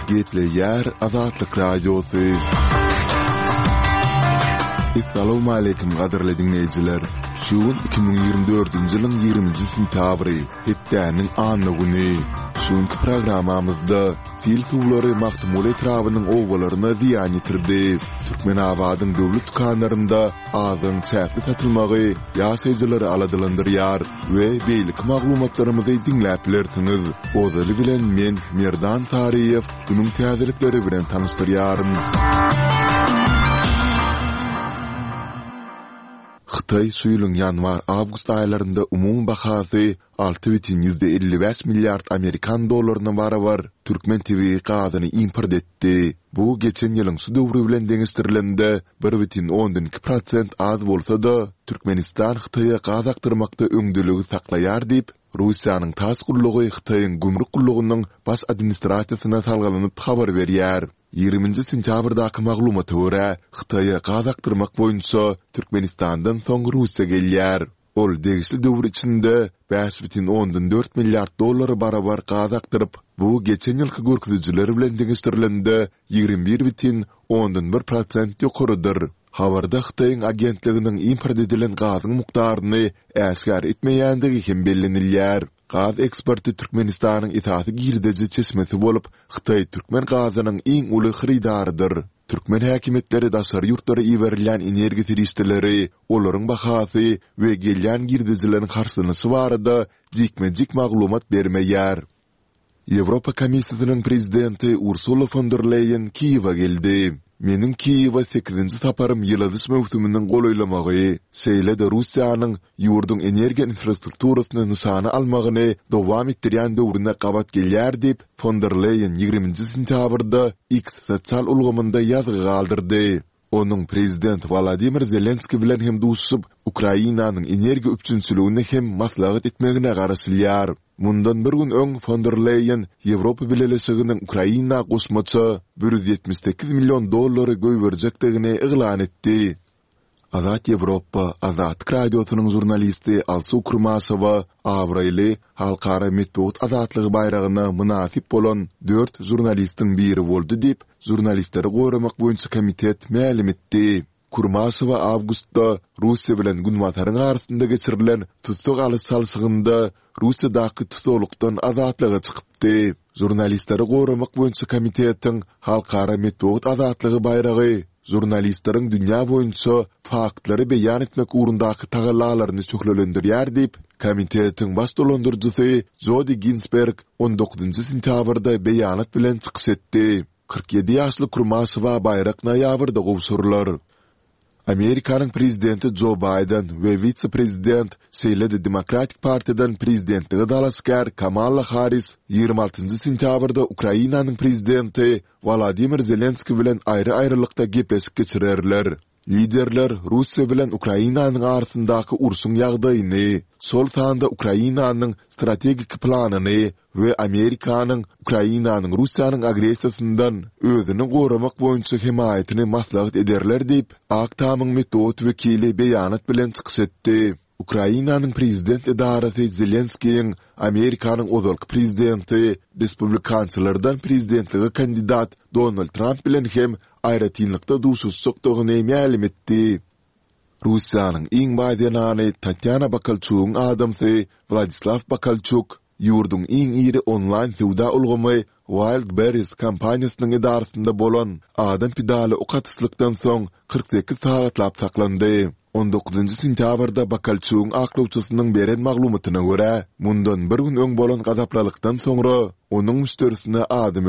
Gepleyer Azatlyk Radiosu. Assalamu alaykum gaderli dinleyijiler. Şu 2024-nji ýylyň 20-nji sentýabry, hepdäniň anly güni. Şuňky programamyzda sil suwlary Mahmud etrawynyň owgalaryna ziýan ýetirdi. Türkmenabadyň döwlet dukanlarynda azyň çäpli satylmagy ýaşaýjylary aladylandyrýar we beýlik maglumatlarymyzy dinläp bilersiňiz. Ozaly bilen men Merdan Tariýew günüň täzelikleri bilen tanıştyrýarym. Xitay suyulun yanvar-awgust aylarında umum bahasy 6,55 milyard Amerikan dollaryna barabar Türkmen TV gazyny import etdi. Bu geçen ýylyň su döwri bilen deňişdirilende 1,12% az bolsa-da Türkmenistan Xitaýa gaz aktyrmakda öňdüligi saklaýar diýip Russiýanyň tas gullugy Xitaýyň gümrük gullugynyň bas administrasiýasyna salgylanyp habar berýär. 20-nji sentýabrdaky maglumaty görä, Xitaýa gaz aktyrmak boýunça Türkmenistandan soň Russiýa gelýär. Ol degişli döwür içinde 5,4 milyard dollary barabar gaz aktyryp, bu geçen ýylky görkezjiler bilen deňişdirilende 21,1% ýokarydyr. Habarda Xitaýyň agentliginiň import edilen gazyň mukdaryny äsgär etmeýändigi hem bellenilýär. Gaz eksporty Türkmenistanyň itaty girdeji çeşmesi bolup, Xitay Türkmen gazynyň iň uly xyrydarydyr. Türkmen häkimetleri daşary ýurtlara ýeberilen energiýa tirişdileri, olaryň bahasy we gelýän girdejileriň harçlanyşy barada jikme-jik maglumat bermeýär. Ýewropa Komissiýasynyň prezidenti Ursula von der Leyen Kiýewa geldi. Meniň Kiýewa 8-nji saparym ýyladyş mewsüminiň golaýlamagy, şeýle-de Russiýanyň ýurdun energiýa infrastrukturasyny nysana almagyny dowam etdirýän döwrüne gabat gelýär diýip von der Leyen 20-nji sentýabrda X sosial ulgamynda ýazgy galdyrdy. Onun prezident Vladimir Zelenski bilen hem duşup Ukrainanyň energiýa üçinçiligine hem maslahat etmegine garaşylýar. Mundan bir gün öň von der Leyen Ýewropa Birleşiginiň Ukraina goşmaça 178 milyon dollary göýberjekdigini eglan etdi. Azat Ýewropa, Azat radiosynyň jurnalisti Alsu Kurmasowa awraýly halkara medeniýet azatlygy bayragyna münasip bolan 4 jurnalistiň biri boldy diýip jurnalistleri goramak boýunça komitet ma'lum etdi. Kurmasowa awgustda Russiýa bilen günwataryň arasynda geçirilen tutuk alyş salsygynda Russiýadaky tutuklukdan azatlyga çykypdy. Jurnalistleri goramak boýunça komitetiň halkara medeniýet azatlygy bayragi jurnalistleriň dünýä boýunça faktlary beýan etmek ugrundaky tagallalaryny çöklendirýär diýip komitetiň baş dolandyrjysy Jody Ginsberg 19-njy sentýabrda beýanat bilen çykyş etdi. 47 ýaşly Kurmasowa bayrak noýabrda gowşurlar. Amerikanyň prezidenti Joe Biden we vice-prezident şeýle-de Demokratik Partiýadan prezidentligi dalaskar Kamala Harris 26-njy sentýabrda Ukrainanyň prezidenti Vladimir Zelenski bilen aýry-aýrylykda gepleşik geçirerler. Liderler Russiýa bilen Ukrainanyň arasyndaky urşuň ýagdaýyny, sol tanda Ukrainanyň strategik planyny we Amerikanyň Ukrainanyň Russiýanyň agresiýasyndan özüni goramak boýunça himaýatyny maslahat ederler diýip Aktamyň medeniýet wekili beýanat bilen çykyş etdi. Ukrainanyň prezident edarasy Zelenskiň Amerikanyň ozalky prezidenti, respublikançylardan prezidentligi kandidat Donald Trump bilen hem aýratynlykda duşuşsukdygyny ma'lum etdi. Russiýanyň iň baýdanany Tatyana Bakalçukyň adamsy Vladislav Bakalçuk ýurdun iň iri online sowda ulgamy Wildberries kampaniýasynyň edarasynda bolan adam pidaly okatyslykdan soň 48 sagatlap saklandy. 19-njy sentýabrda Bakalçukyň aklawçysynyň beren maglumatyna görä, mundan bir gün öň bolan gazaplylykdan soňra onuň müşterisine adam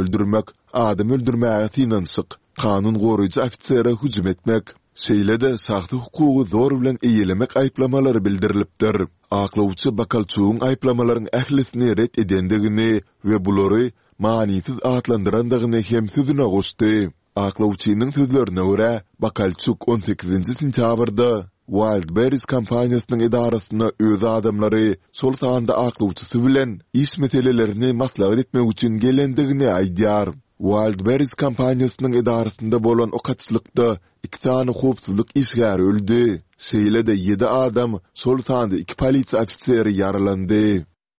öldürmäge synanşyk, kanun goraýjy ofisere hüjüm etmek, şeýle-de sagty hukugy zor bilen eýelemek aýplamalary bildirilipdir. Aklawçy Bakalçukyň aýplamalaryň ählisini ret edendigini we bulary manisiz atlandyrandygyny hem süzüne goşdy. Aklawçynyň sözlerine görä, Bakalçuk 18-nji sentýabrda Wildberries kampaniýasynyň edarasyna öz adamlary sol sanda aklawçysy bilen iş meselelerini maslahat etmek üçin gelendigini aýdýar. Wildberries kampaniýasynyň edarasynda bolan okaçlykda 2 tane howpsuzlyk işgäri öldü. Şeýle-de 7 adam, sol sanda 2 polisiýa ofiseri yaralandy.